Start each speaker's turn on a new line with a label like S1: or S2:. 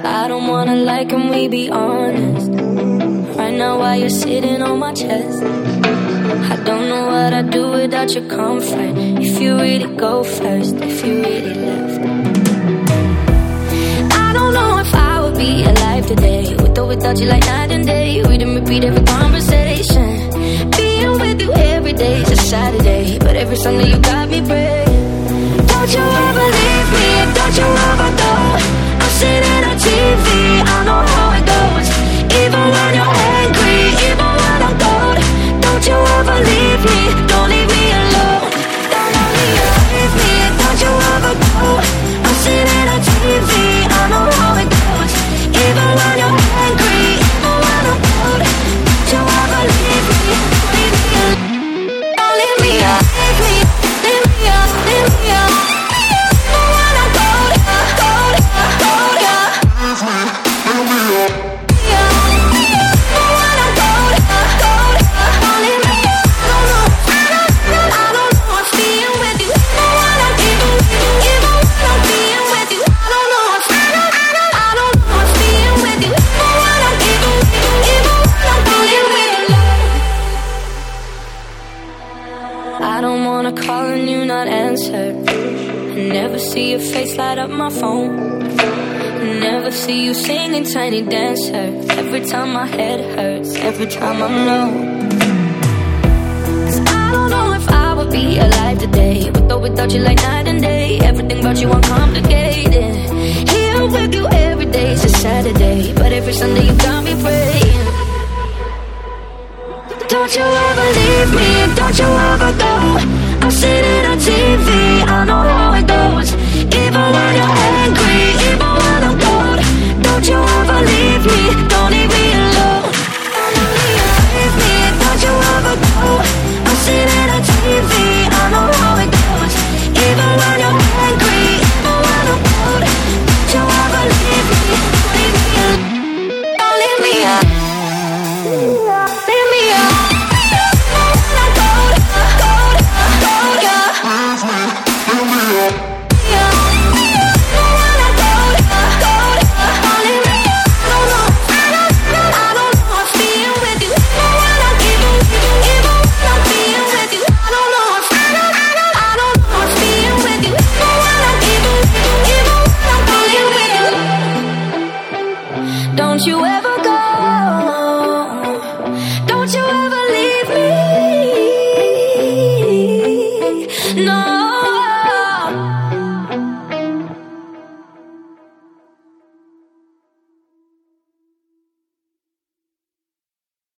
S1: I don't wanna lie, can we be honest? Right now while you're sitting on my chest, I don't know what I'd do without your comfort. If you really go first, if you really left, I don't know if I would be alive today, with or without you like night and day. We didn't repeat every conversation. Being with you every day is a Saturday, but every Sunday you got me praying. Don't you ever leave me, don't you ever go. I'm sitting on TV, I know how it goes. Even when you're angry, even when I'm cold, don't you ever leave me, don't leave me alone. Don't leave me, don't you ever go. I'm sitting on TV, I know how it goes. Even when you're angry, even when I'm cold, don't you ever leave me, leave me alone. Don't leave me, leave me, leave me, leave me alone. Even when I'm cold, cold, cold, yeah. Leave me alone. I don't wanna call and you not answer. I never see your face light up my phone. I never see you singing Tiny Dancer. Every time my head hurts, every time I'm low. 'Cause I don't know if I would be alive today, with or without you like night and day. Everything about you uncomplicated. Here with you every day is a Saturday, but every Sunday you got me praying. Don't you ever leave me, don't you ever go. I'm sitting on TV, I know how it goes. Even when